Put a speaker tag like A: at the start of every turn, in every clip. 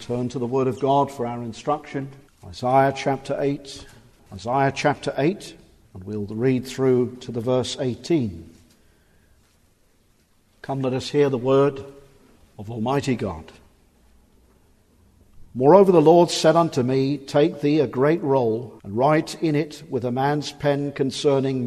A: turn to the Word of God for our instruction. Isaiah chapter 8. Isaiah chapter 8, and we'll read through to the verse 18. Come, let us hear the word of Almighty God. Moreover, the Lord said unto me, Take thee a great roll, and write in it with a man's pen concerning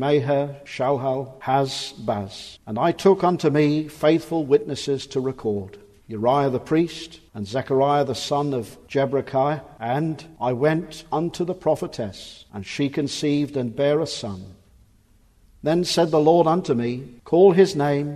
A: Maher-shalal-hash-baz. And I took unto me faithful witnesses to record, Uriah the priest, and Zechariah the son of Jeberechiah. And I went unto the prophetess, and she conceived and bare a son. Then said the Lord unto me, Call his name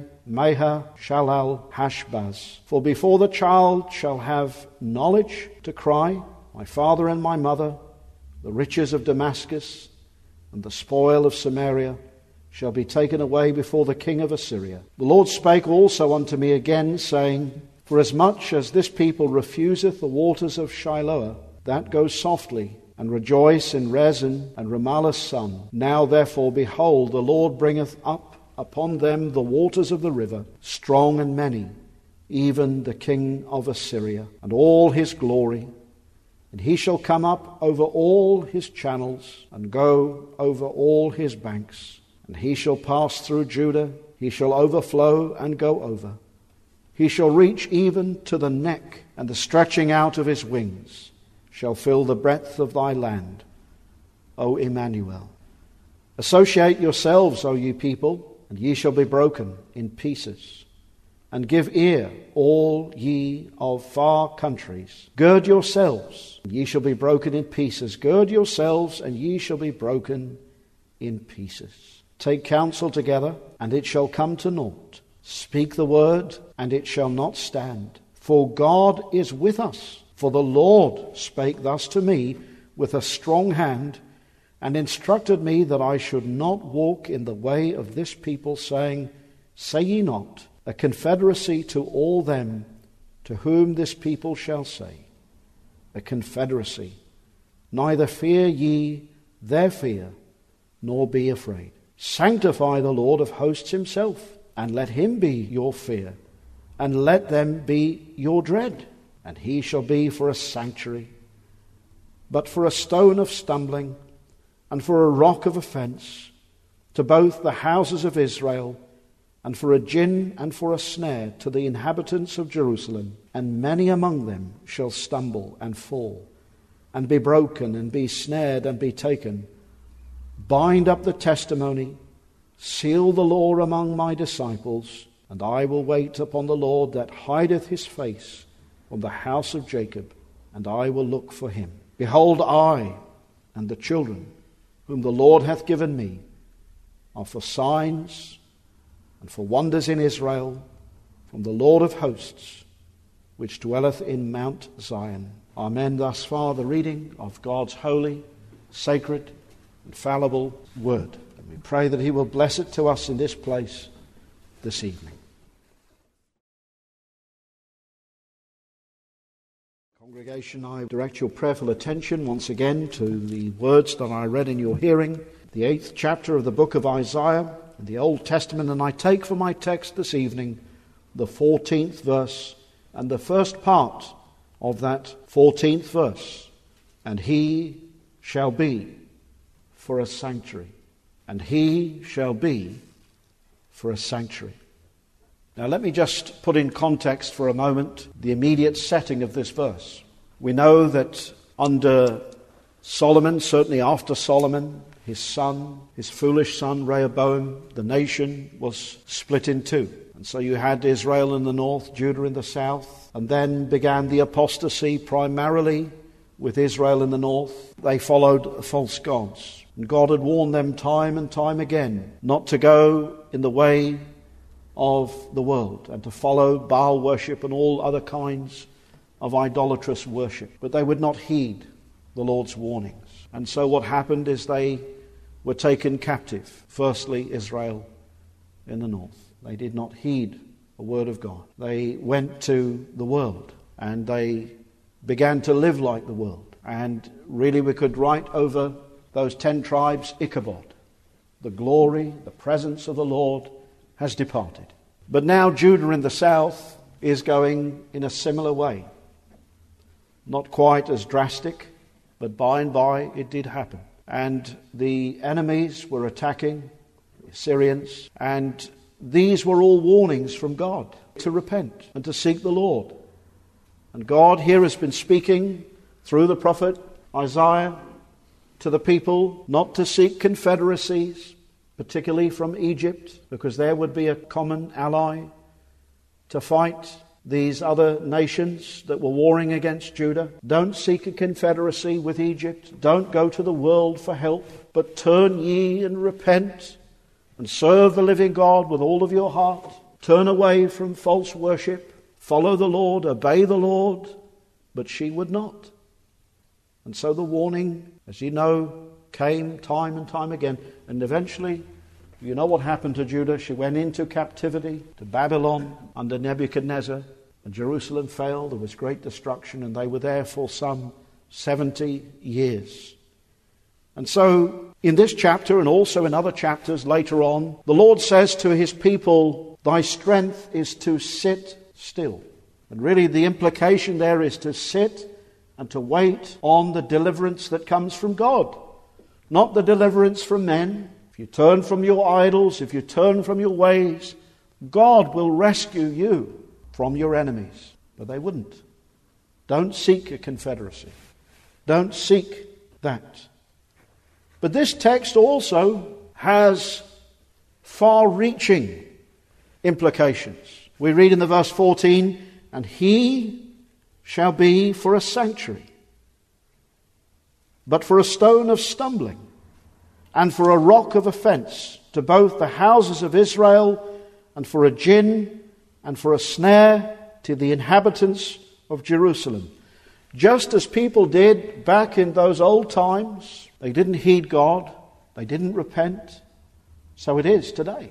A: Maher-shalal-hash-baz. For before the child shall have knowledge to cry, My father and my mother, the riches of Damascus, and the spoil of Samaria shall be taken away before the king of Assyria. The Lord spake also unto me again, saying, Forasmuch as this people refuseth the waters of Shiloah, that goes softly, and rejoice in Rezin and Remaliah's son. Now therefore, behold, the Lord bringeth up upon them the waters of the river, strong and many, even the king of Assyria, and all his glory. And he shall come up over all his channels, and go over all his banks. And he shall pass through Judah, he shall overflow and go over. He shall reach even to the neck, and the stretching out of his wings shall fill the breadth of thy land, O Emmanuel. Associate yourselves, O ye people, and ye shall be broken in pieces. And give ear, all ye of far countries. Gird yourselves, and ye shall be broken in pieces. Gird yourselves, and ye shall be broken in pieces. Take counsel together, and it shall come to naught. Speak the word, and it shall not stand. For God is with us. For the Lord spake thus to me with a strong hand, and instructed me that I should not walk in the way of this people, saying, Say ye not, a confederacy to all them to whom this people shall say, a confederacy. Neither fear ye their fear, nor be afraid. Sanctify the Lord of hosts himself, and let him be your fear, and let them be your dread. And he shall be for a sanctuary, but for a stone of stumbling, and for a rock of offence, to both the houses of Israel, and for a gin and for a snare to the inhabitants of Jerusalem. And many among them shall stumble and fall, and be broken, and be snared, and be taken. Bind up the testimony, seal the law among my disciples, and I will wait upon the Lord that hideth his face from the house of Jacob, and I will look for him. Behold, I and the children whom the Lord hath given me are for signs and for wonders in Israel from the Lord of hosts, which dwelleth in Mount Zion. Amen. Thus far the reading of God's holy, sacred, infallible word. And we pray that he will bless it to us in this place this evening. Congregation, I direct your prayerful attention once again to the words that I read in your hearing, the 8th chapter of the book of Isaiah in the Old Testament, and I take for my text this evening the 14th verse and the first part of that 14th verse. And he shall be for a sanctuary. And he shall be for a sanctuary. Now let me just put in context for a moment the immediate setting of this verse. We know that under Solomon, certainly after Solomon, his son, his foolish son Rehoboam, the nation was split in two. And so you had Israel in the north, Judah in the south, and then began the apostasy primarily with Israel in the north. They followed false gods. And God had warned them time and time again not to go in the way of the world and to follow Baal worship and all other kinds of idolatrous worship. But they would not heed the Lord's warnings. And so what happened is they were taken captive. Firstly, Israel in the north. They did not heed the word of God. They went to the world and they began to live like the world. And really we could write over those 10 tribes, Ichabod. The glory, the presence of the Lord has departed. But now Judah in the south is going in a similar way. Not quite as drastic, but by and by it did happen. And the enemies were attacking the Assyrians, and these were all warnings from God to repent and to seek the Lord. And God here has been speaking through the prophet Isaiah to the people not to seek confederacies, particularly from Egypt, because there would be a common ally to fight these other nations that were warring against Judah. Don't seek a confederacy with Egypt. Don't go to the world for help, but turn ye and repent and serve the living God with all of your heart. Turn away from false worship. Follow the Lord, obey the Lord. But she would not. And so the warning, as you know, came time and time again. And eventually, you know what happened to Judah. She went into captivity to Babylon under Nebuchadnezzar. And Jerusalem fell. There was great destruction. And they were there for some 70 years. And so, in this chapter and also in other chapters later on, the Lord says to his people, thy strength is to sit still. And really the implication there is to sit and to wait on the deliverance that comes from God. Not the deliverance from men. If you turn from your idols, if you turn from your ways, God will rescue you from your enemies. But they wouldn't. Don't seek a confederacy. Don't seek that. But this text also has far-reaching implications. We read in the verse 14, and he shall be for a sanctuary, but for a stone of stumbling, and for a rock of offense to both the houses of Israel, and for a gin, and for a snare to the inhabitants of Jerusalem. Just as people did back in those old times, they didn't heed God, they didn't repent, so it is today.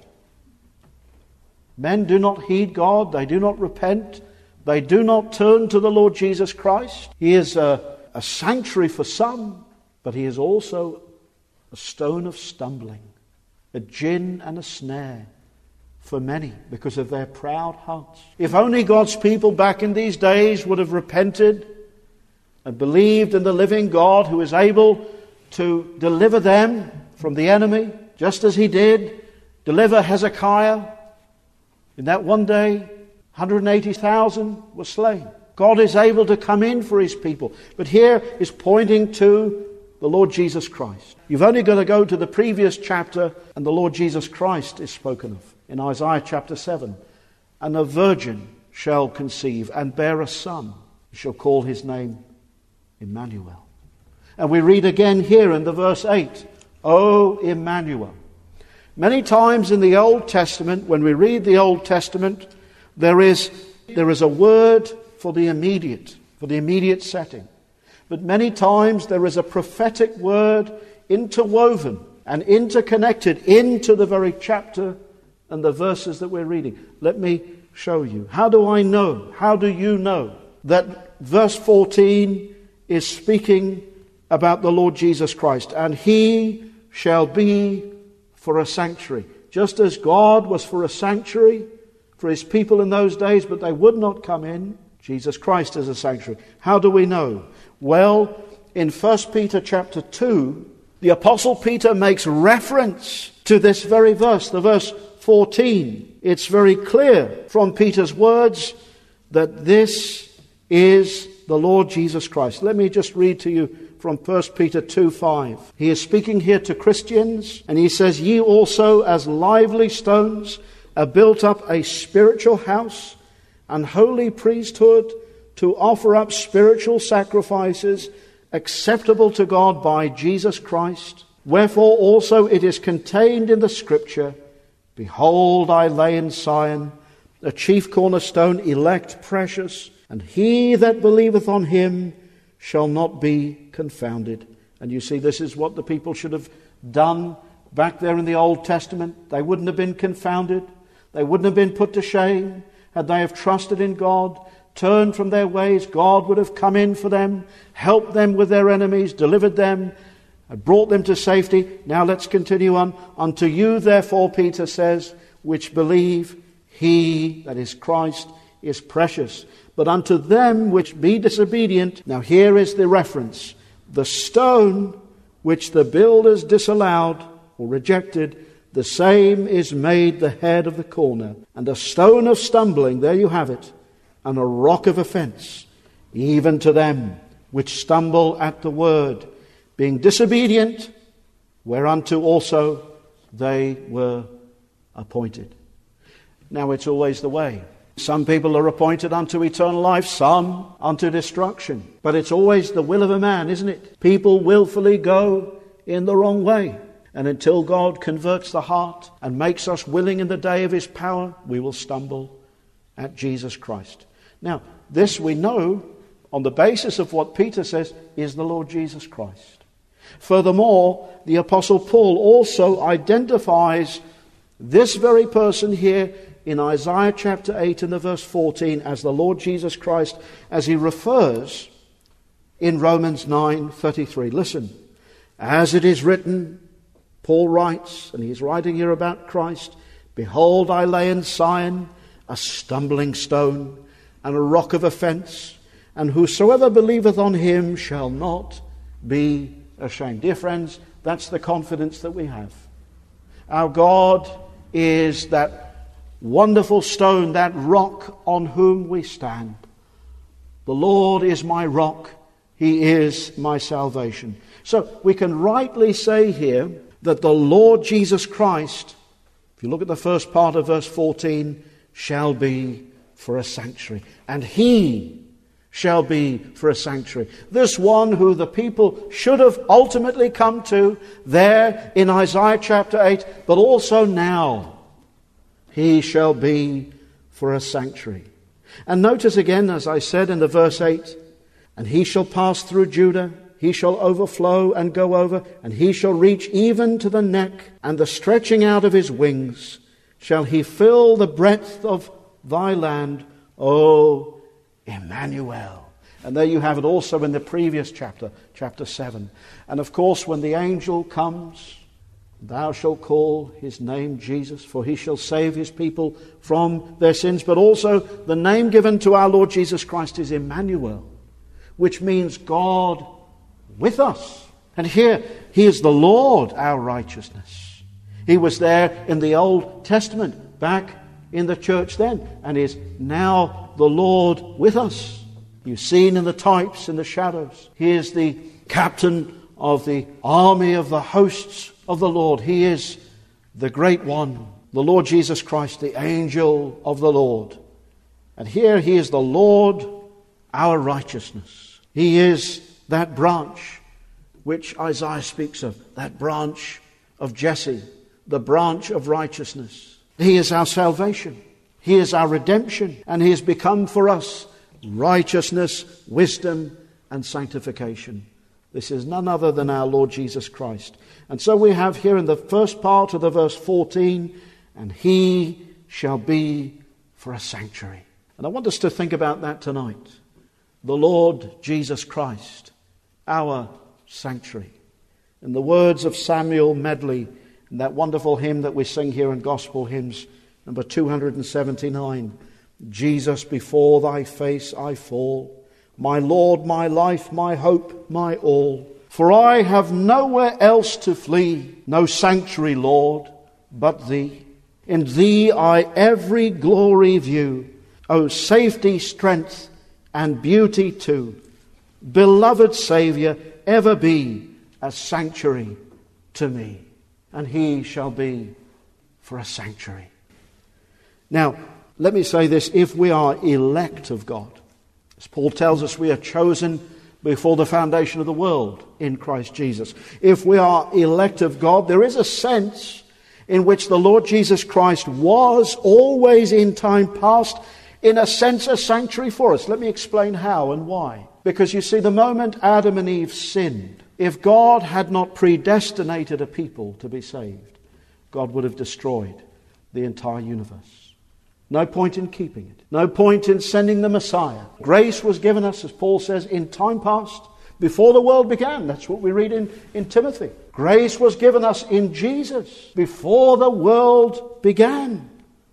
A: Men do not heed God, they do not repent, they do not turn to the Lord Jesus Christ. He is a sanctuary for some, but he is also a stone of stumbling, a gin and a snare for many because of their proud hearts. If only God's people back in these days would have repented and believed in the living God who is able to deliver them from the enemy, just as he did deliver Hezekiah. In that one day, 180,000 were slain. God is able to come in for his people. But here is pointing to the Lord Jesus Christ. You've only got to go to the previous chapter and the Lord Jesus Christ is spoken of in Isaiah chapter 7. And a virgin shall conceive and bear a son. You shall call his name Emmanuel. And we read again here in the verse 8, O Emmanuel. Many times in the Old Testament, when we read the Old Testament, there is a word for the immediate setting. But many times there is a prophetic word interwoven and interconnected into the very chapter and the verses that we're reading. Let me show you. How do I know? How do you know that verse 14 is speaking about the Lord Jesus Christ? And he shall be for a sanctuary. Just as God was for a sanctuary for his people in those days, but they would not come in, Jesus Christ is a sanctuary. How do we know? Well, in 1 Peter chapter 2, the Apostle Peter makes reference to this very verse, the verse 14. It's very clear from Peter's words that this is the Lord Jesus Christ. Let me just read to you from 1 Peter 2:5. He is speaking here to Christians, and he says, Ye also as lively stones are built up a spiritual house and holy priesthood to offer up spiritual sacrifices acceptable to God by Jesus Christ. Wherefore also it is contained in the Scripture, Behold, I lay in Zion a chief cornerstone, elect, precious, and he that believeth on him shall not be confounded. And you see, this is what the people should have done back there in the Old Testament. They wouldn't have been confounded. They wouldn't have been put to shame. Had they have trusted in God, turned from their ways, God would have come in for them, helped them with their enemies, delivered them, and brought them to safety. Now let's continue on. Unto you, therefore, Peter says, which believe, he, that is Christ, is precious. But unto them which be disobedient, now here is the reference, the stone which the builders disallowed or rejected, the same is made the head of the corner, and a stone of stumbling, there you have it, and a rock of offense, even to them which stumble at the word, being disobedient, whereunto also they were appointed. Now it's always the way. Some people are appointed unto eternal life, some unto destruction. But it's always the will of a man, isn't it? People willfully go in the wrong way. And until God converts the heart and makes us willing in the day of his power, we will stumble at Jesus Christ. Now, this we know on the basis of what Peter says is the Lord Jesus Christ. Furthermore, the Apostle Paul also identifies this very person here in Isaiah chapter 8 and the verse 14 as the Lord Jesus Christ, as he refers in Romans 9:33. Listen, as it is written, Paul writes, and he's writing here about Christ, behold, I lay in Zion a stumbling stone and a rock of offense, and whosoever believeth on him shall not be ashamed. Dear friends, that's the confidence that we have. Our God is that wonderful stone, that rock on whom we stand. The Lord is my rock. He is my salvation. So we can rightly say here that the Lord Jesus Christ, if you look at the first part of verse 14, shall be for a sanctuary. And he shall be for a sanctuary. This one who the people should have ultimately come to there in Isaiah chapter 8, but also now. He shall be for a sanctuary. And notice again, as I said in the verse 8, and he shall pass through Judah, he shall overflow and go over, and he shall reach even to the neck, and the stretching out of his wings shall he fill the breadth of thy land, O Emmanuel. And there you have it also in the previous chapter, chapter 7. And of course, when the angel comes, thou shalt call his name Jesus, for he shall save his people from their sins. But also the name given to our Lord Jesus Christ is Emmanuel, which means God with us. And here he is the Lord, our righteousness. He was there in the Old Testament, back in the church then, and is now the Lord with us. You've seen in the types, in the shadows. He is the captain of the army of the hosts of the Lord. He is the great one, the Lord Jesus Christ, the angel of the Lord. And here he is the Lord, our righteousness. He is that branch which Isaiah speaks of, that branch of Jesse, the branch of righteousness. He is our salvation. He is our redemption. And he has become for us righteousness, wisdom, and sanctification. This is none other than our Lord Jesus Christ. And so we have here in the first part of the verse 14, and he shall be for a sanctuary. And I want us to think about that tonight. The Lord Jesus Christ, our sanctuary. In the words of Samuel Medley, in that wonderful hymn that we sing here in Gospel Hymns, number 279, Jesus, before thy face I fall, my Lord, my life, my hope, my all. For I have nowhere else to flee, no sanctuary, Lord, but thee. In thee I every glory view, O safety, strength, and beauty too. Beloved Saviour, ever be a sanctuary to me. And he shall be for a sanctuary. Now, let me say this, if we are elect of God, as Paul tells us, we are chosen before the foundation of the world in Christ Jesus. If we are elect of God, there is a sense in which the Lord Jesus Christ was always in time past, in a sense, a sanctuary for us. Let me explain how and why. Because you see, the moment Adam and Eve sinned, if God had not predestinated a people to be saved, God would have destroyed the entire universe. No point in keeping it. No point in sending the Messiah. Grace was given us, as Paul says, in time past, before the world began. That's what we read in Timothy. Grace was given us in Jesus before the world began.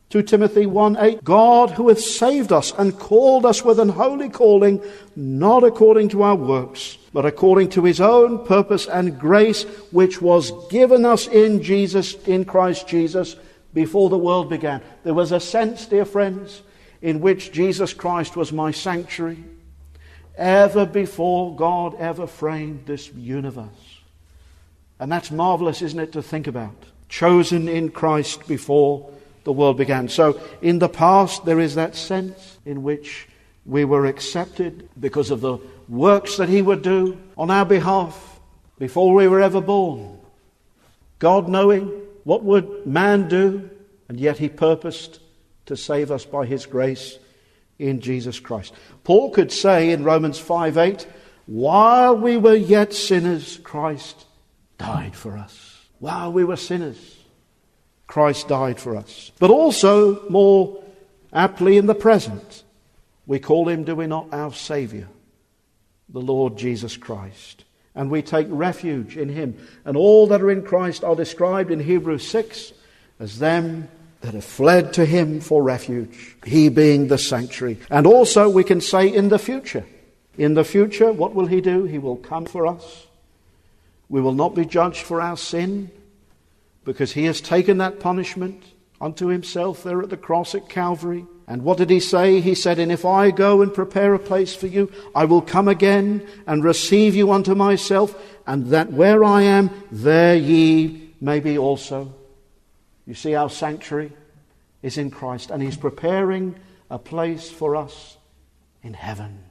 A: 2 Timothy 1:8, God who hath saved us and called us with an holy calling, not according to our works, but according to his own purpose and grace, which was given us in Christ Jesus, before the world began. There was a sense, dear friends, in which Jesus Christ was my sanctuary, ever before God ever framed this universe. And that's marvelous, isn't it, to think about? Chosen in Christ before the world began. So in the past there is that sense in which we were accepted because of the works that he would do on our behalf before we were ever born. God knowing what would man do, and yet he purposed to save us by his grace in Jesus Christ. Paul could say in Romans 5:8, while we were yet sinners, Christ died for us. While we were sinners, Christ died for us. But also, more aptly in the present, we call him, do we not, our Saviour, the Lord Jesus Christ. And we take refuge in him. And all that are in Christ are described in Hebrews 6 as them that have fled to him for refuge, he being the sanctuary. And also we can say in the future. In the future, what will he do? He will come for us. We will not be judged for our sin, because he has taken that punishment unto himself there at the cross at Calvary. And what did he say? He said, and if I go and prepare a place for you, I will come again and receive you unto myself, and that where I am, there ye may be also. You see, our sanctuary is in Christ, and he's preparing a place for us in heaven.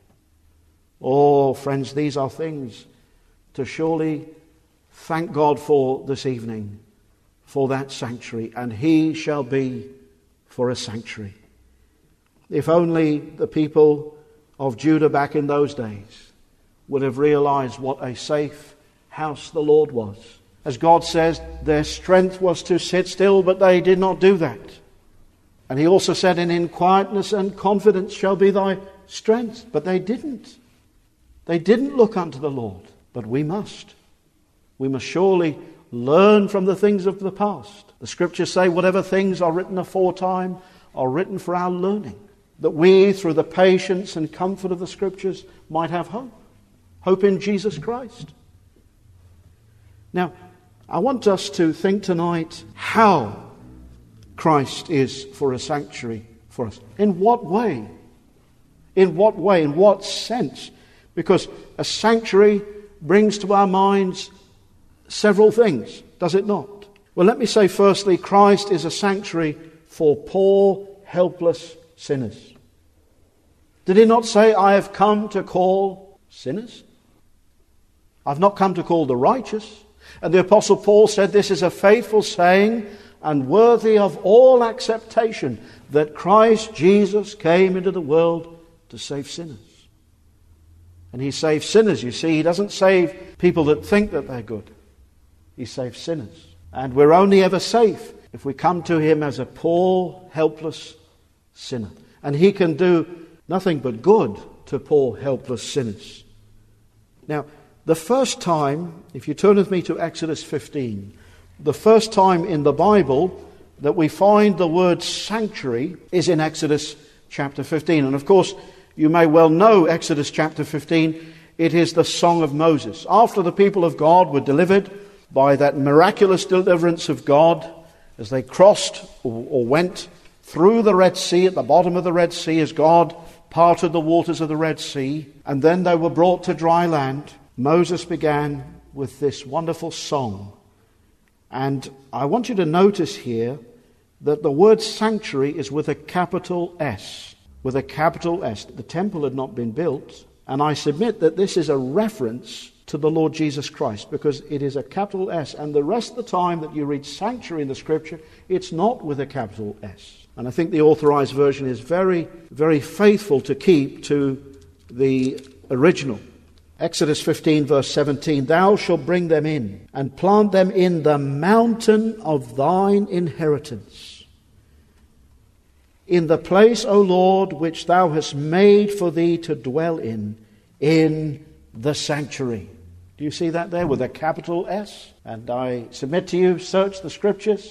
A: Oh, friends, these are things to surely thank God for this evening, for that sanctuary, and he shall be for a sanctuary. If only the people of Judah back in those days would have realized what a safe house the Lord was. As God says, their strength was to sit still, but they did not do that. And he also said, and in quietness and confidence shall be thy strength. But they didn't. They didn't look unto the Lord. But we must. We must surely learn from the things of the past. The scriptures say whatever things are written aforetime are written for our learning, that we, through the patience and comfort of the scriptures, might have hope. Hope in Jesus Christ. Now, I want us to think tonight how Christ is for a sanctuary for us. In what way? In what way? In what sense? Because a sanctuary brings to our minds several things, does it not? Well, let me say firstly, Christ is a sanctuary for poor, helpless sinners. Did he not say, I have come to call sinners? I've not come to call the righteous. And the Apostle Paul said, this is a faithful saying and worthy of all acceptation, that Christ Jesus came into the world to save sinners. And he saves sinners, you see. He doesn't save people that think that they're good. He saves sinners. And we're only ever safe if we come to him as a poor, helpless sinner. And he can do nothing but good to poor, helpless sinners. Now, the first time, if you turn with me to Exodus 15, the first time in the Bible that we find the word sanctuary is in Exodus chapter 15. And of course, you may well know Exodus chapter 15. It is the Song of Moses. After the people of God were delivered by that miraculous deliverance of God, as they crossed or went through the Red Sea, at the bottom of the Red Sea, as God parted the waters of the Red Sea, and then they were brought to dry land, Moses began with this wonderful song. And I want you to notice here that the word sanctuary is with a capital S. With a capital S. The temple had not been built. And I submit that this is a reference to the Lord Jesus Christ, because it is a capital S. And the rest of the time that you read sanctuary in the scripture, it's not with a capital S. And I think the Authorized Version is very, very faithful to keep to the original. Exodus 15 verse 17, thou shalt bring them in and plant them in the mountain of thine inheritance, in the place, O Lord, which thou hast made for thee to dwell in the sanctuary. Do you see that there with a capital S? And I submit to you, search the scriptures,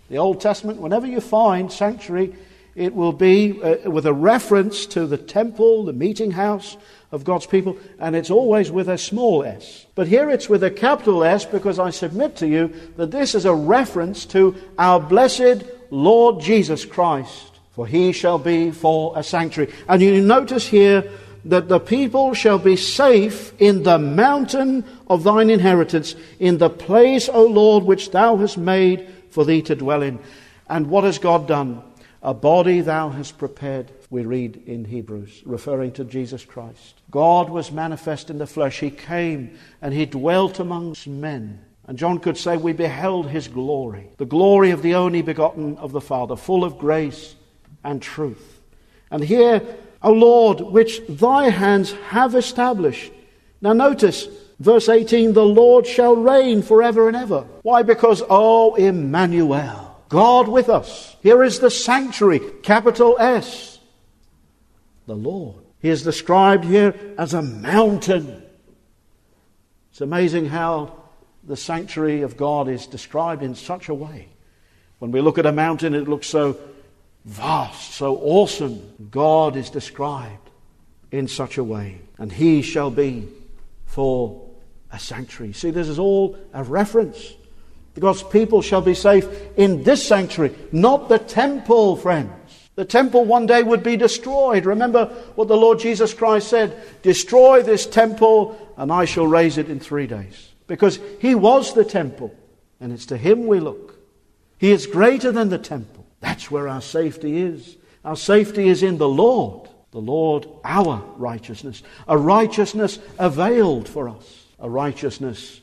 A: The Old Testament, whenever you find sanctuary, it will be with a reference to the temple, the meeting house of God's people, and it's always with a small s. But here it's with a capital S, because I submit to you that this is a reference to our blessed Lord Jesus Christ. For he shall be for a sanctuary. And you notice here that the people shall be safe in the mountain of thine inheritance, in the place, O Lord, which thou hast made for thee to dwell in. And what has God done? A body thou hast prepared, we read in Hebrews, referring to Jesus Christ. God was manifest in the flesh. He came and he dwelt amongst men. And John could say, we beheld his glory, the glory of the only begotten of the Father, full of grace and truth. And here, O Lord, which thy hands have established. Now notice, verse 18, the Lord shall reign forever and ever. Why? Because, O Emmanuel, God with us. Here is the sanctuary, capital S, the Lord. He is described here as a mountain. It's amazing how the sanctuary of God is described in such a way. When we look at a mountain, it looks so vast, so awesome. God is described in such a way. And he shall be for a sanctuary. See, this is all a reference. God's people shall be safe in this sanctuary, not the temple, friends. The temple one day would be destroyed. Remember what the Lord Jesus Christ said, destroy this temple and I shall raise it in 3 days. Because he was the temple, and it's to him we look. He is greater than the temple. That's where our safety is. Our safety is in the Lord, our righteousness. A righteousness availed for us. A righteousness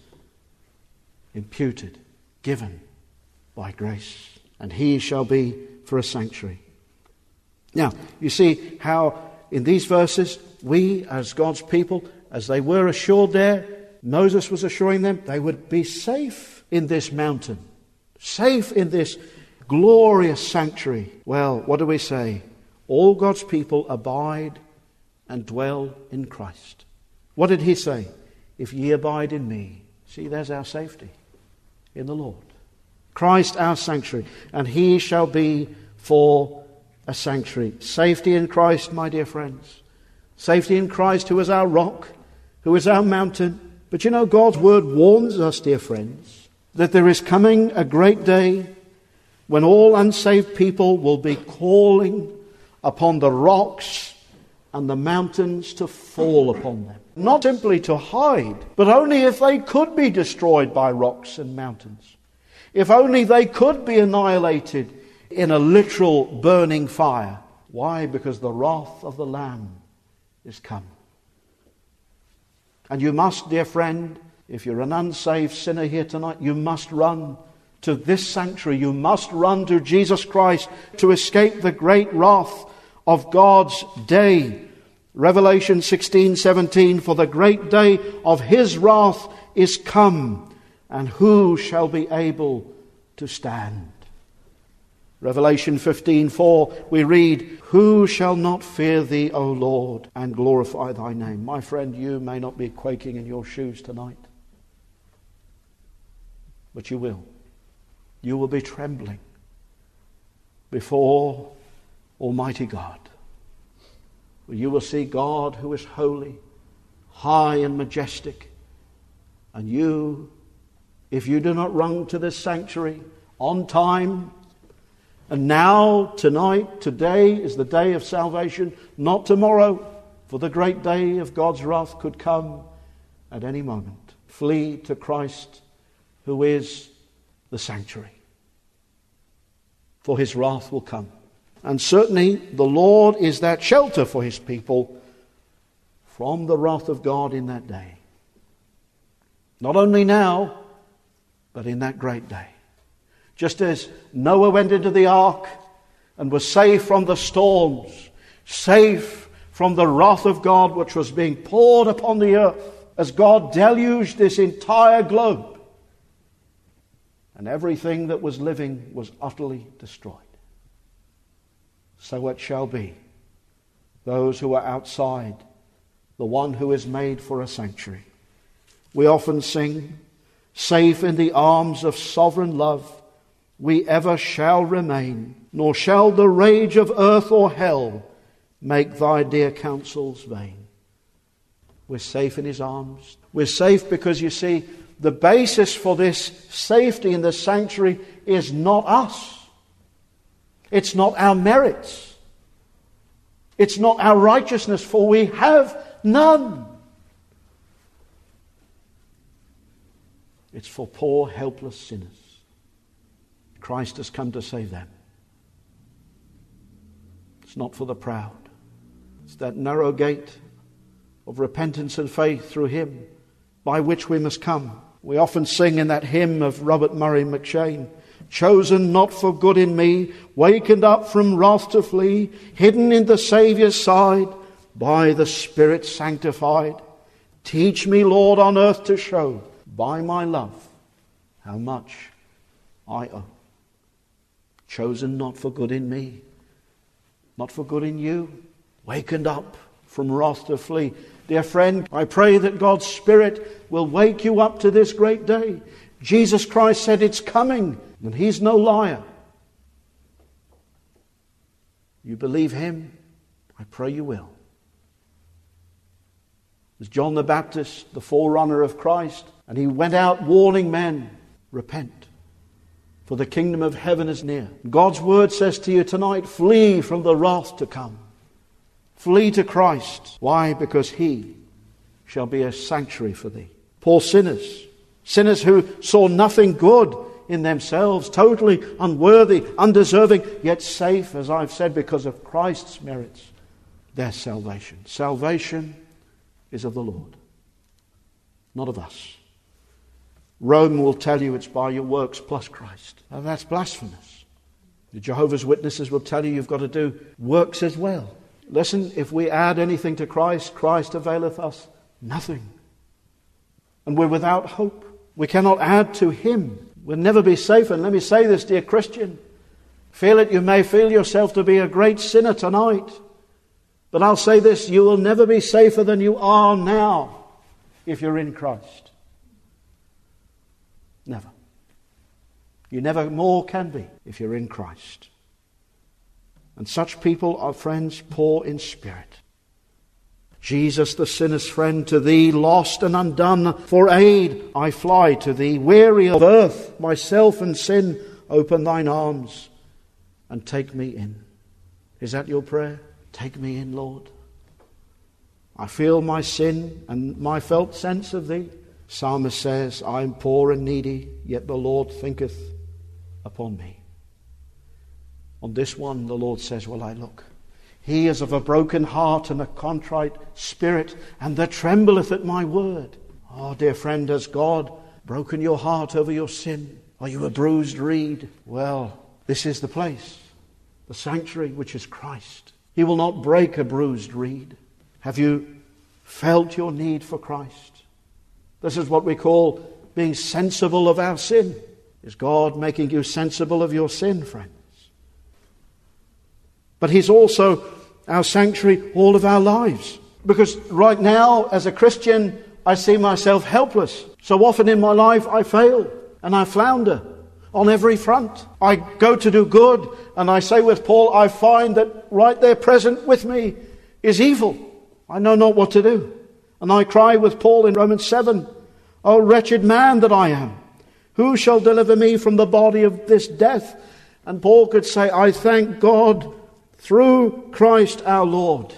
A: imputed, given by grace. And he shall be for a sanctuary. Now, you see how in these verses, we as God's people, as they were assured there, Moses was assuring them they would be safe in this mountain, safe in this glorious sanctuary. Well, what do we say? All God's people abide and dwell in Christ. What did he say? If ye abide in me. See, there's our safety in the Lord. Christ our sanctuary, and he shall be for a sanctuary. Safety in Christ, my dear friends. Safety in Christ, who is our rock, who is our mountain. But you know, God's word warns us, dear friends, that there is coming a great day when all unsaved people will be calling upon the rocks and the mountains to fall upon them. Not simply to hide, but only if they could be destroyed by rocks and mountains. If only they could be annihilated in a literal burning fire. Why? Because the wrath of the Lamb is come. And you must, dear friend, if you're an unsaved sinner here tonight, you must run to this sanctuary. You must run to Jesus Christ to escape the great wrath of God's day. Revelation 16:17, for the great day of his wrath is come, and who shall be able to stand? Revelation 15:4, we read, who shall not fear thee, O Lord, and glorify thy name? My friend, you may not be quaking in your shoes tonight, but you will. You will be trembling before Almighty God. You will see God who is holy, high and majestic. And you, if you do not run to this sanctuary on time, and now, tonight, today is the day of salvation, not tomorrow, for the great day of God's wrath could come at any moment. Flee to Christ, who is the sanctuary, for his wrath will come. And certainly the Lord is that shelter for his people from the wrath of God in that day. Not only now, but in that great day. Just as Noah went into the ark and was safe from the storms, safe from the wrath of God which was being poured upon the earth, as God deluged this entire globe, and everything that was living was utterly destroyed. So it shall be. Those who are outside, the one who is made for a sanctuary. We often sing, safe in the arms of sovereign love, we ever shall remain, nor shall the rage of earth or hell make thy dear counsels vain. We're safe in his arms. We're safe because, you see, the basis for this safety in the sanctuary is not us. It's not our merits. It's not our righteousness, for we have none. It's for poor, helpless sinners. Christ has come to save them. It's not for the proud. It's that narrow gate of repentance and faith through him by which we must come. We often sing in that hymn of Robert Murray McCheyne, chosen not for good in me, wakened up from wrath to flee, hidden in the Saviour's side, by the Spirit sanctified. Teach me, Lord, on earth to show by my love how much I owe. Chosen not for good in me, not for good in you, wakened up from wrath to flee. Dear friend, I pray that God's Spirit will wake you up to this great day. Jesus Christ said it's coming, and he's no liar. You believe him? I pray you will. As John the Baptist, the forerunner of Christ, and he went out warning men, repent, for the kingdom of heaven is near. God's word says to you tonight, flee from the wrath to come. Flee to Christ. Why? Because he shall be a sanctuary for thee. Poor sinners, sinners who saw nothing good in themselves, totally unworthy, undeserving, yet safe, as I've said, because of Christ's merits, their salvation. Salvation is of the Lord, not of us. Rome will tell you it's by your works plus Christ. Now that's blasphemous. The Jehovah's Witnesses will tell you you've got to do works as well. Listen, if we add anything to Christ, Christ availeth us nothing. And we're without hope. We cannot add to him. We'll never be safe. And let me say this, dear Christian. Feel it, you may feel yourself to be a great sinner tonight. But I'll say this, you will never be safer than you are now if you're in Christ. Never. You never more can be if you're in Christ. And such people are, friends, poor in spirit. Jesus, the sinner's friend, to thee, lost and undone, for aid I fly to thee. Weary of earth, myself and sin, open thine arms and take me in. Is that your prayer? Take me in, Lord. I feel my sin and my felt sense of thee. Psalmist says, I am poor and needy, yet the Lord thinketh upon me. On this one, the Lord says, will I look. He is of a broken heart and a contrite spirit, and that trembleth at my word. Oh, dear friend, has God broken your heart over your sin? Are you a bruised reed? Well, this is the place, the sanctuary, which is Christ. He will not break a bruised reed. Have you felt your need for Christ? This is what we call being sensible of our sin. Is God making you sensible of your sin, friends? But he's also our sanctuary all of our lives. Because right now, as a Christian, I see myself helpless. So often in my life, I fail and I flounder on every front. I go to do good, and I say with Paul, I find that right there present with me is evil. I know not what to do. And I cry with Paul in Romans 7, O wretched man that I am, who shall deliver me from the body of this death? And Paul could say, I thank God through Christ our Lord,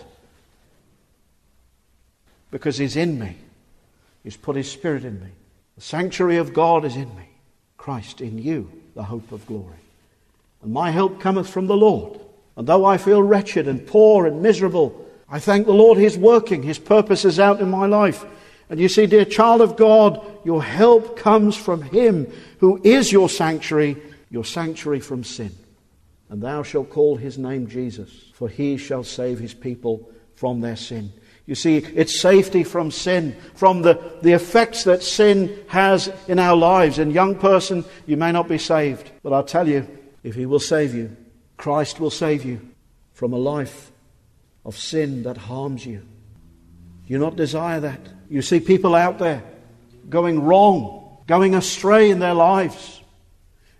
A: because he's in me. He's put his Spirit in me. The sanctuary of God is in me. Christ in you, the hope of glory. And my help cometh from the Lord. And though I feel wretched and poor and miserable, I thank the Lord he's working. His purpose is out in my life. And you see, dear child of God, your help comes from him who is your sanctuary from sin. And thou shalt call his name Jesus, for he shall save his people from their sin. You see, it's safety from sin, from the effects that sin has in our lives. And young person, you may not be saved, but I'll tell you, if he will save you, Christ will save you from a life of sin that harms you. Do you not desire that? You see people out there going wrong, going astray in their lives,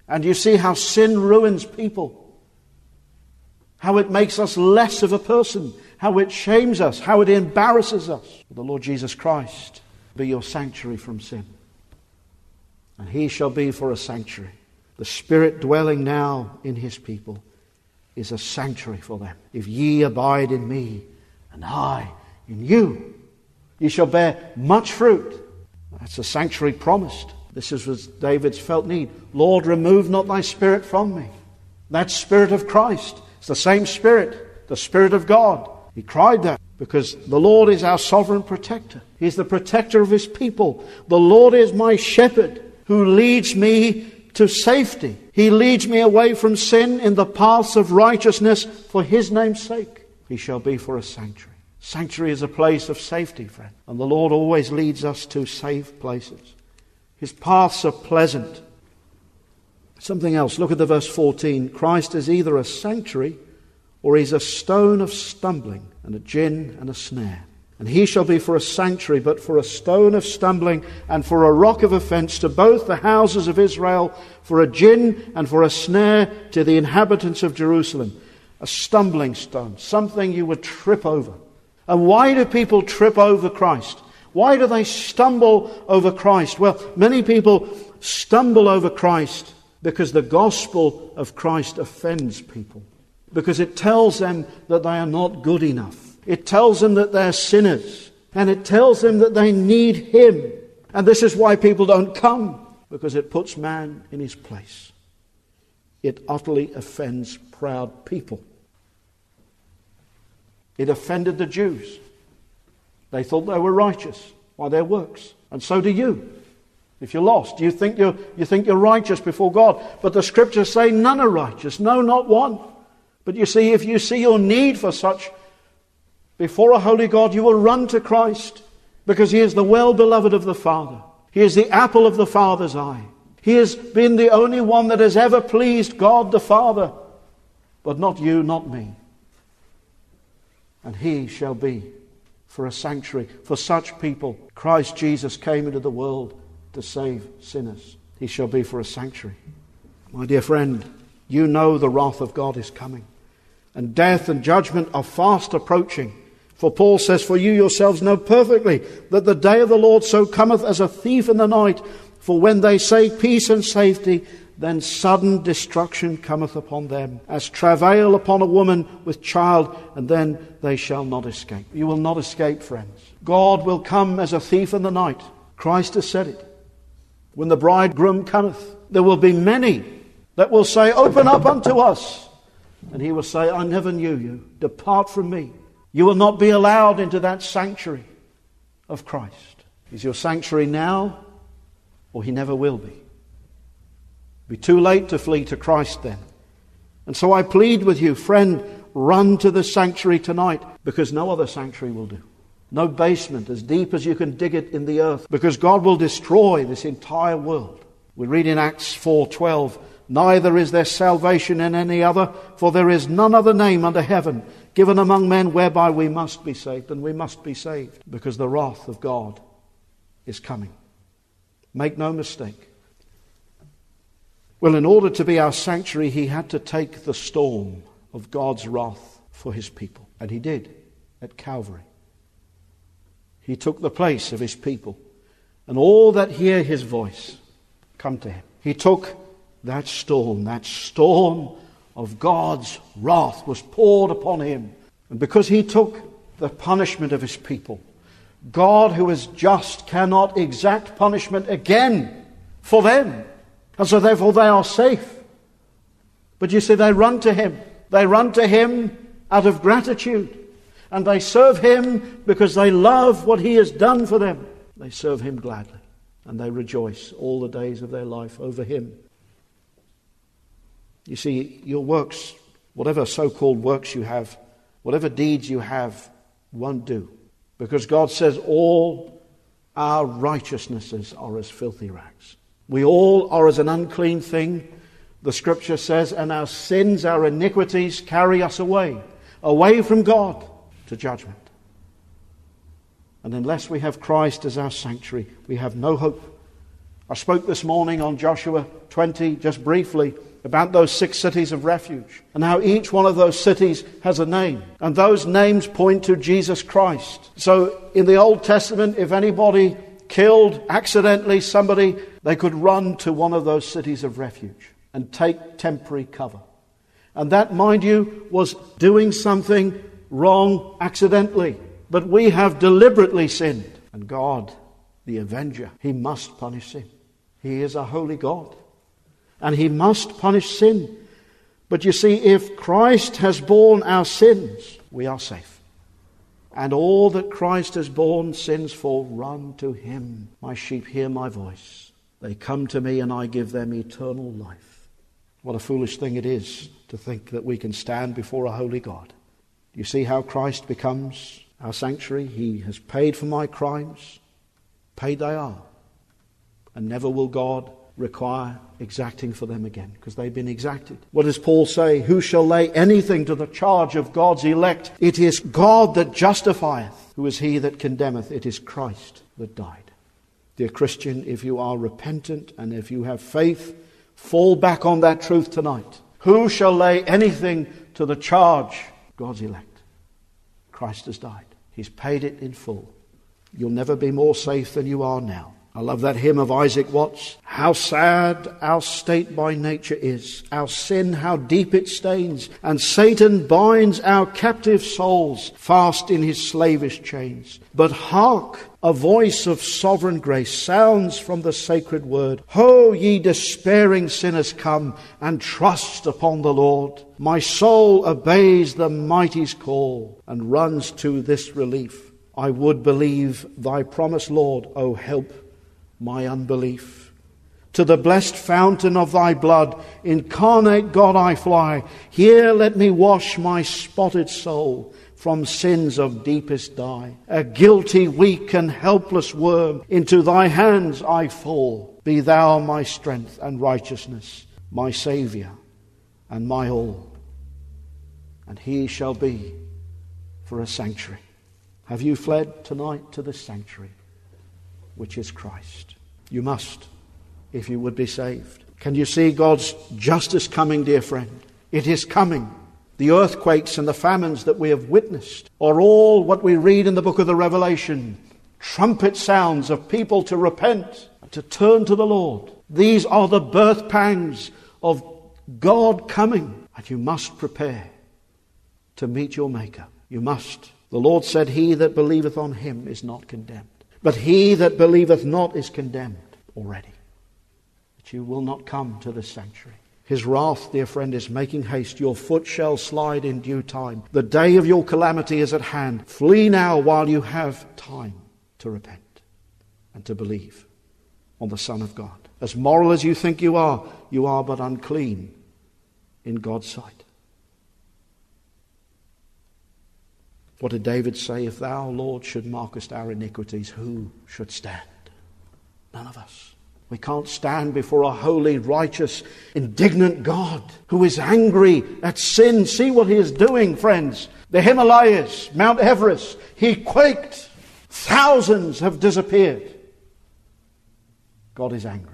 A: And you see how sin ruins people, how it makes us less of a person, how it shames us, how it embarrasses us. The Lord Jesus Christ be your sanctuary from sin. And he shall be for a sanctuary. The Spirit dwelling now in his people is a sanctuary for them. If ye abide in me, and I in you, ye shall bear much fruit. That's a sanctuary promised. This was David's felt need. Lord, remove not thy Spirit from me. That Spirit of Christ. It's the same Spirit, the Spirit of God. He cried that because the Lord is our sovereign protector. He's the protector of his people. The Lord is my shepherd who leads me to safety. He leads me away from sin in the paths of righteousness for his name's sake. He shall be for a sanctuary. Sanctuary is a place of safety, friend. And the Lord always leads us to safe places. His paths are pleasant. Something else. Look at the verse 14. Christ is either a sanctuary or he's a stone of stumbling and a gin and a snare. And he shall be for a sanctuary, but for a stone of stumbling and for a rock of offence to both the houses of Israel, for a gin and for a snare to the inhabitants of Jerusalem. A stumbling stone, something you would trip over. And why do people trip over Christ? Why do they stumble over Christ? Well, many people stumble over Christ because the gospel of Christ offends people. Because it tells them that they are not good enough. It tells them that they're sinners. And it tells them that they need him. And this is why people don't come. Because it puts man in his place. It utterly offends proud people. It offended the Jews. They thought they were righteous by their works. And so do you. If you're lost, you think you're righteous before God. But the scriptures say none are righteous. No, not one. But you see, if you see your need for such before a holy God, you will run to Christ because he is the well-beloved of the Father. He is the apple of the Father's eye. He has been the only one that has ever pleased God the Father, but not you, not me. And he shall be for a sanctuary. For such people, Christ Jesus came into the world to save sinners. He shall be for a sanctuary. My dear friend, you know the wrath of God is coming. And death and judgment are fast approaching. For Paul says, for you yourselves know perfectly that the day of the Lord so cometh as a thief in the night. For when they say peace and safety, then sudden destruction cometh upon them, as travail upon a woman with child, and then they shall not escape. You will not escape, friends. God will come as a thief in the night. Christ has said it. When the bridegroom cometh, there will be many that will say, open up unto us. And he will say, I never knew you. Depart from me. You will not be allowed into that sanctuary of Christ. Is your sanctuary now, or he never will be? Be too late to flee to Christ then. And so I plead with you, friend, run to the sanctuary tonight, because no other sanctuary will do. No basement as deep as you can dig it in the earth, because God will destroy this entire world. We read in Acts 4:12, neither is there salvation in any other, for there is none other name under heaven given among men whereby we must be saved. And we must be saved because the wrath of God is coming. Make no mistake. Well, in order to be our sanctuary, he had to take the storm of God's wrath for his people. And he did at Calvary. He took the place of his people. And all that hear his voice come to him. He took that storm of God's wrath was poured upon him. And because he took the punishment of his people, God, who is just, cannot exact punishment again for them. And so therefore they are safe. But you see, they run to him. They run to him out of gratitude. And they serve him because they love what he has done for them. They serve him gladly. And they rejoice all the days of their life over him. You see, your works, whatever so-called works you have, whatever deeds you have, won't do. Because God says all our righteousnesses are as filthy rags. We all are as an unclean thing, the scripture says, and our sins, our iniquities carry us away from God to judgment. And unless we have Christ as our sanctuary, we have no hope I spoke this morning on Joshua 20, just briefly, about those 6 cities of refuge and how each one of those cities has a name. And those names point to Jesus Christ. So in the Old Testament, if anybody killed accidentally somebody, they could run to one of those cities of refuge and take temporary cover. And that, mind you, was doing something wrong accidentally. But we have deliberately sinned. And God, the avenger, He must punish sin. He is a holy God. And He must punish sin. But you see, if Christ has borne our sins, we are safe. And all that Christ has borne sins for, run to Him. My sheep hear my voice. They come to me and I give them eternal life. What a foolish thing it is to think that we can stand before a holy God. You see how Christ becomes our sanctuary? He has paid for my crimes. Paid they are. And never will God require exacting for them again, because they've been exacted. What does Paul say? Who shall lay anything to the charge of God's elect? It is God that justifieth. Who is he that condemneth? It is Christ that died. Dear Christian, if you are repentant and if you have faith, fall back on that truth tonight. Who shall lay anything to the charge of God's elect? Christ has died. He's paid it in full. You'll never be more safe than you are now. I love that hymn of Isaac Watts. How sad our state by nature is, our sin how deep it stains, and Satan binds our captive souls fast in his slavish chains. But hark, a voice of sovereign grace sounds from the sacred word. Ho, ye despairing sinners, come and trust upon the Lord. My soul obeys the mighty's call and runs to this relief. I would believe thy promise, Lord, O help my unbelief. To the blessed fountain of thy blood, incarnate God, I fly. Here let me wash my spotted soul from sins of deepest dye. A guilty, weak and helpless worm, into thy hands I fall. Be thou my strength and righteousness, my Saviour and my all. And he shall be for a sanctuary. Have you fled tonight to the sanctuary, which is Christ? You must, if you would be saved. Can you see God's justice coming, dear friend? It is coming. The earthquakes and the famines that we have witnessed are all what we read in the book of the Revelation. Trumpet sounds of people to repent, to turn to the Lord. These are the birth pangs of God coming. And you must prepare to meet your Maker. You must. The Lord said, he that believeth on him is not condemned. But he that believeth not is condemned already. But you will not come to the sanctuary. His wrath, dear friend, is making haste. Your foot shall slide in due time. The day of your calamity is at hand. Flee now while you have time to repent and to believe on the Son of God. As moral as you think you are but unclean in God's sight. What did David say? If thou, Lord, should markest our iniquities, who should stand? None of us. We can't stand before a holy, righteous, indignant God who is angry at sin. See what he is doing, friends. The Himalayas, Mount Everest, he quaked. Thousands have disappeared. God is angry.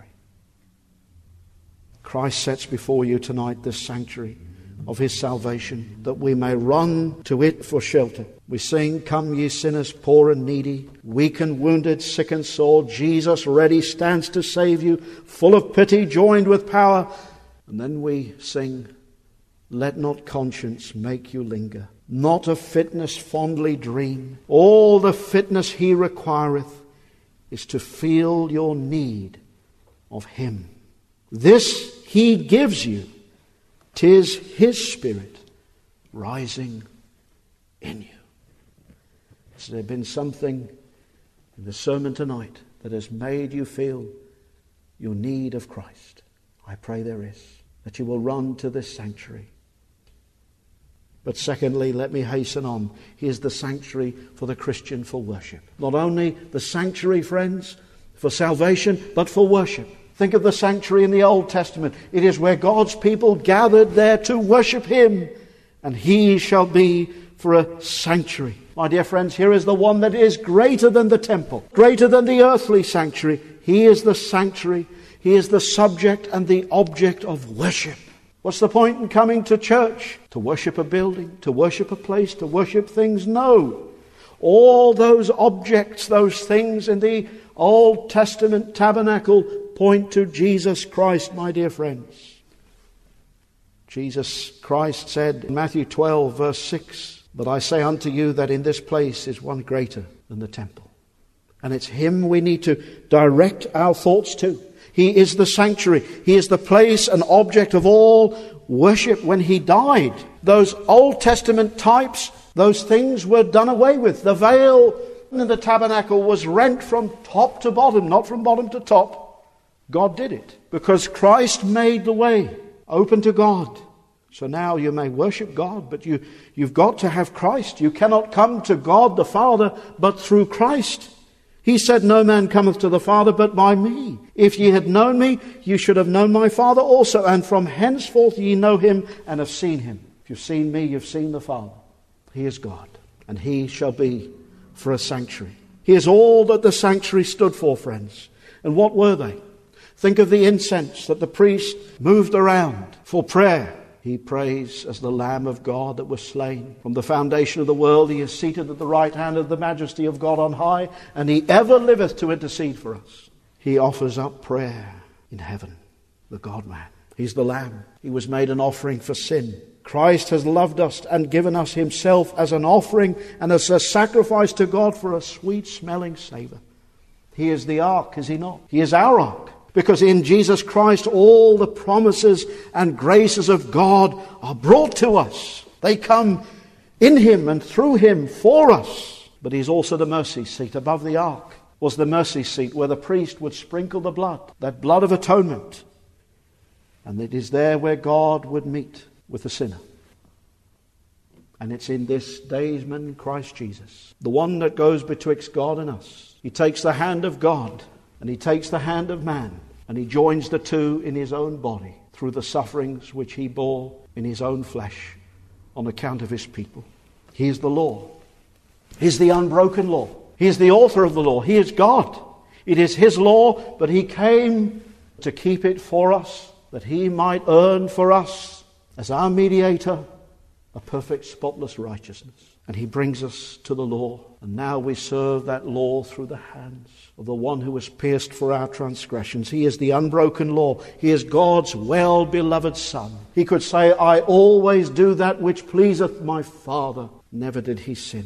A: Christ sets before you tonight this sanctuary of his salvation, that we may run to it for shelter. We sing, come ye sinners, poor and needy, weak and wounded, sick and sore. Jesus ready stands to save you, full of pity, joined with power. And then we sing, let not conscience make you linger, not of fitness fondly dream. All the fitness he requireth is to feel your need of him. This he gives you. 'Tis his Spirit rising in you. Has there been something in the sermon tonight that has made you feel your need of Christ? I pray there is, that you will run to this sanctuary. But secondly, let me hasten on. He is the sanctuary for the Christian for worship. Not only the sanctuary, friends, for salvation, but for worship. Think of the sanctuary in the Old Testament. It is where God's people gathered there to worship him. And he shall be for a sanctuary. My dear friends, here is the one that is greater than the temple, greater than the earthly sanctuary. He is the sanctuary. He is the subject and the object of worship. What's the point in coming to church? To worship a building, to worship a place, to worship things? No. All those objects, those things in the Old Testament tabernacle point to Jesus Christ, my dear friends. Jesus Christ said in Matthew 12, verse 6, "But I say unto you that in this place is one greater than the temple." And it's Him we need to direct our thoughts to. He is the sanctuary. He is the place and object of all worship. When He died, those Old Testament types, those things were done away with. The veil in the tabernacle was rent from top to bottom, not from bottom to top. God did it because Christ made the way open to God. So now you may worship God, but you've got to have Christ. You cannot come to God the Father but through Christ. He said, "No man cometh to the Father but by me. If ye had known me, you should have known my Father also. And from henceforth ye know him and have seen him." If you've seen me, you've seen the Father. He is God, and He shall be for a sanctuary. He is all that the sanctuary stood for, friends. And what were they? Think of the incense that the priest moved around for prayer. He prays as the Lamb of God that was slain. From the foundation of the world He is seated at the right hand of the majesty of God on high, and He ever liveth to intercede for us. He offers up prayer in heaven, the God-man. He's the Lamb. He was made an offering for sin. Christ has loved us and given us Himself as an offering and as a sacrifice to God for a sweet-smelling savour. He is the ark, is He not? He is our ark. Because in Jesus Christ all the promises and graces of God are brought to us. They come in Him and through Him for us. But He's also the mercy seat. Above the ark was the mercy seat where the priest would sprinkle the blood, that blood of atonement. And it is there where God would meet with the sinner. And it's in this daysman Christ Jesus, the one that goes betwixt God and us. He takes the hand of God and He takes the hand of man, and He joins the two in His own body through the sufferings which He bore in His own flesh on account of His people. He is the law. He is the unbroken law. He is the author of the law. He is God. It is His law, but He came to keep it for us, that He might earn for us, as our mediator, a perfect, spotless righteousness. And He brings us to the law. And now we serve that law through the hands of the one who was pierced for our transgressions. He is the unbroken law. He is God's well-beloved Son. He could say, "I always do that which pleaseth my Father." Never did He sin.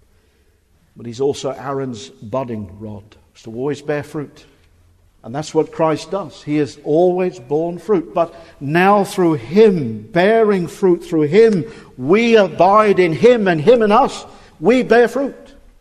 A: But He's also Aaron's budding rod, to always bear fruit. And that's what Christ does. He has always borne fruit. But now through Him, bearing fruit through Him, we abide in Him and Him in us. We bear fruit.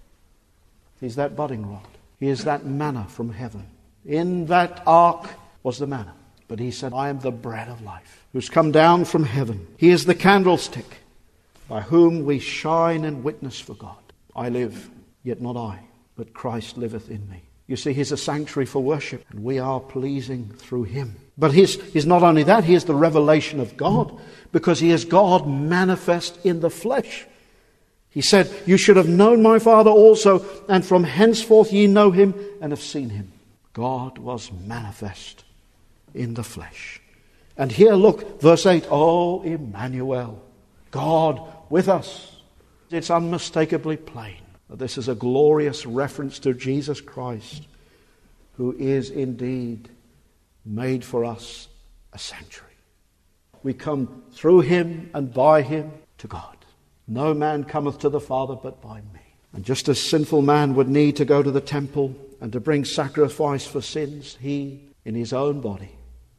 A: He's that budding rod. He is that manna from heaven. In that ark was the manna. But He said, "I am the bread of life, who's come down from heaven." He is the candlestick by whom we shine and witness for God. I live, yet not I, but Christ liveth in me. You see, He's a sanctuary for worship, and we are pleasing through Him. But He's not only that, He is the revelation of God, because He is God manifest in the flesh. He said, "You should have known my Father also, and from henceforth ye know Him and have seen Him." God was manifest in the flesh. And here, look, verse 8, "Oh, Emmanuel, God with us." It's unmistakably plain. This is a glorious reference to Jesus Christ, who is indeed made for us a sanctuary. We come through Him and by Him to God. No man cometh to the Father but by me. And just as sinful man would need to go to the temple and to bring sacrifice for sins, He, in His own body,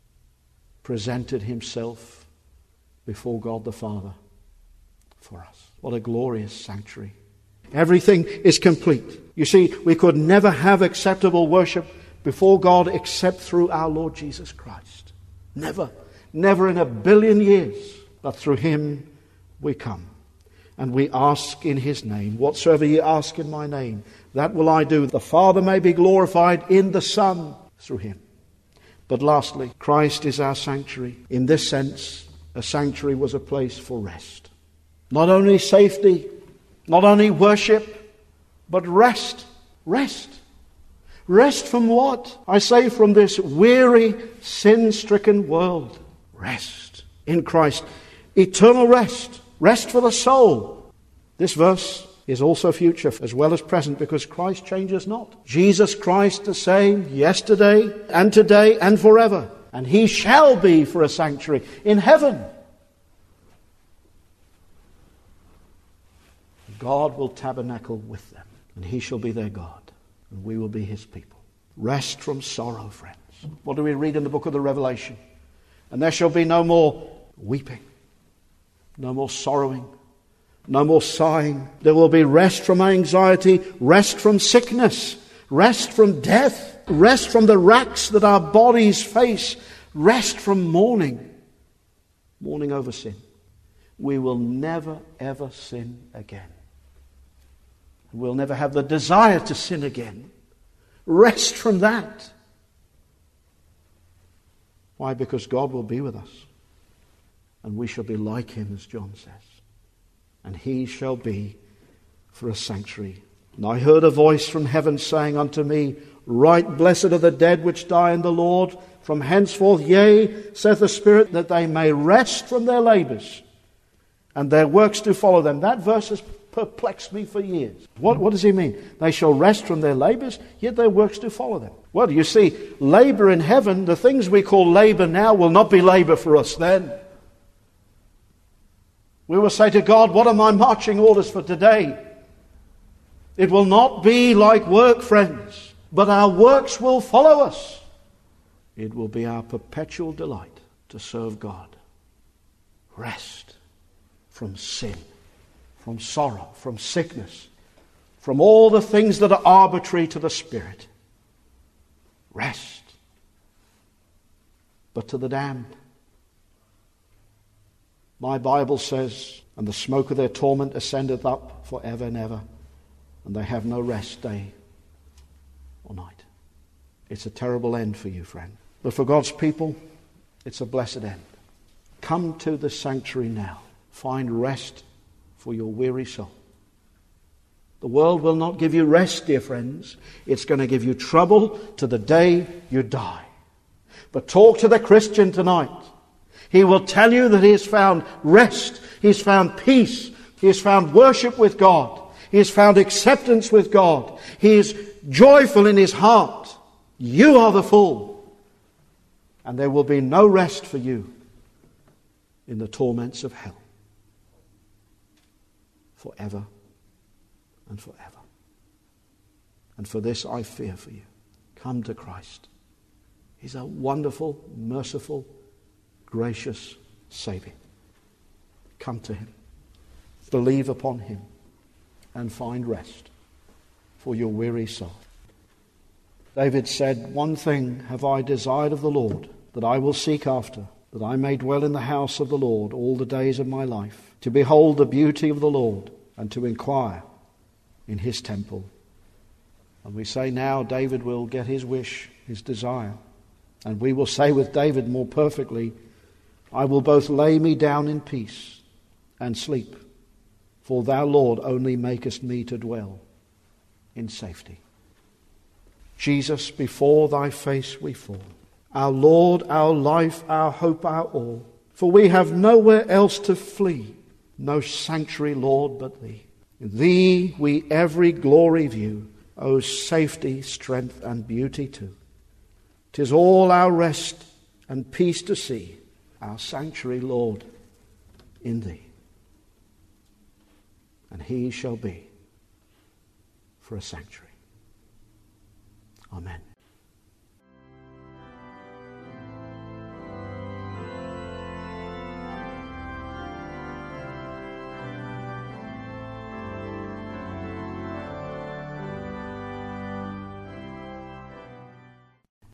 A: presented Himself before God the Father for us. What a glorious sanctuary. Everything is complete. You see, we could never have acceptable worship before God except through our Lord Jesus Christ. Never. Never in a billion years. But through Him we come. And we ask in His name. "Whatsoever ye ask in my name, that will I do. The Father may be glorified in the Son through Him." But lastly, Christ is our sanctuary. In this sense, a sanctuary was a place for rest. Not only safety, not only worship, but rest. Rest. Rest from what? I say from this weary, sin-stricken world. Rest in Christ. Eternal rest. Rest for the soul. This verse is also future as well as present, because Christ changes not. Jesus Christ the same yesterday and today and forever. And he shall be for a sanctuary in heaven. God will tabernacle with them, and he shall be their God, and we will be his people. Rest from sorrow, friends. What do we read in the book of the Revelation? And there shall be no more weeping, no more sorrowing, no more sighing. There will be rest from anxiety, rest from sickness, rest from death, rest from the racks that our bodies face, rest from mourning over sin. We will never, ever sin again. We'll never have the desire to sin again. Rest from that. Why? Because God will be with us. And we shall be like him, as John says. And he shall be for a sanctuary. And I heard a voice from heaven saying unto me, Right, blessed are the dead which die in the Lord, from henceforth, yea, saith the Spirit, that they may rest from their labors, and their works do follow them. That verse has perplexed me for years. What does he mean? They shall rest from their labors, yet their works do follow them. Well, you see, labor in heaven, the things we call labor now will not be labor for us then. We will say to God, what are my marching orders for today? It will not be like work, friends, but our works will follow us. It will be our perpetual delight to serve God. Rest from sin, from sorrow, from sickness, from all the things that are arbitrary to the spirit. Rest. But to the damned, my Bible says, and the smoke of their torment ascendeth up for ever and ever, and they have no rest day or night. It's a terrible end for you, friend. But for God's people, it's a blessed end. Come to the sanctuary now. Find rest for your weary soul. The world will not give you rest, dear friends. It's going to give you trouble to the day you die. But talk to the Christian tonight. He will tell you that he has found rest. He has found peace. He has found worship with God. He has found acceptance with God. He is joyful in his heart. You are the fool. And there will be no rest for you in the torments of hell. Forever and forever. And for this I fear for you. Come to Christ. He's a wonderful, merciful, gracious Savior. Come to him. Believe upon him and find rest for your weary soul. David said, One thing have I desired of the Lord, that I will seek after, that I may dwell in the house of the Lord all the days of my life, to behold the beauty of the Lord and to inquire in his temple. And we say now David will get his wish, his desire. And we will say with David more perfectly, I will both lay me down in peace and sleep, for thou, Lord, only makest me to dwell in safety. Jesus, before thy face we fall. Our Lord, our life, our hope, our all. For we have nowhere else to flee, no sanctuary, Lord, but thee. In thee we every glory view, O safety, strength, and beauty too. 'Tis all our rest and peace to see, our sanctuary, Lord, in thee. And he shall be for a sanctuary. Amen.